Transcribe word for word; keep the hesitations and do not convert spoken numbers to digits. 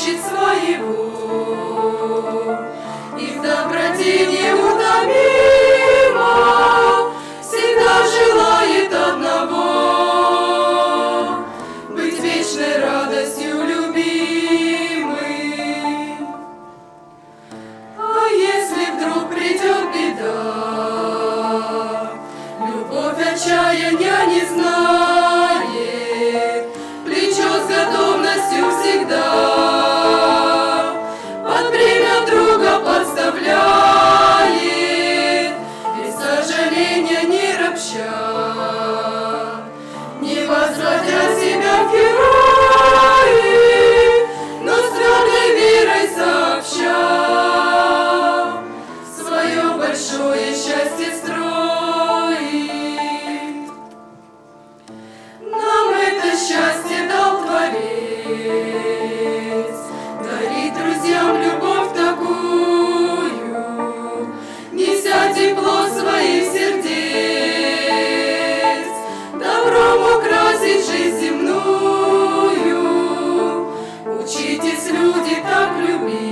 ищет своего, и в доброте неутомимо всегда желает одного — быть вечной радостью любимый. А если вдруг придет беда, любовь отчаяния не знает, плечо с готовностью всегда под бремя друга подставляет, без сожаления не ропща, не возвратя себя в герои, но с твердой верой сообща свое большое счастье строит. Нам это счастье дал Творец, дарит друзьям любовь такую, неся тепло своих сердец, добром украсить жизнь земную. Учитесь, люди, так любить.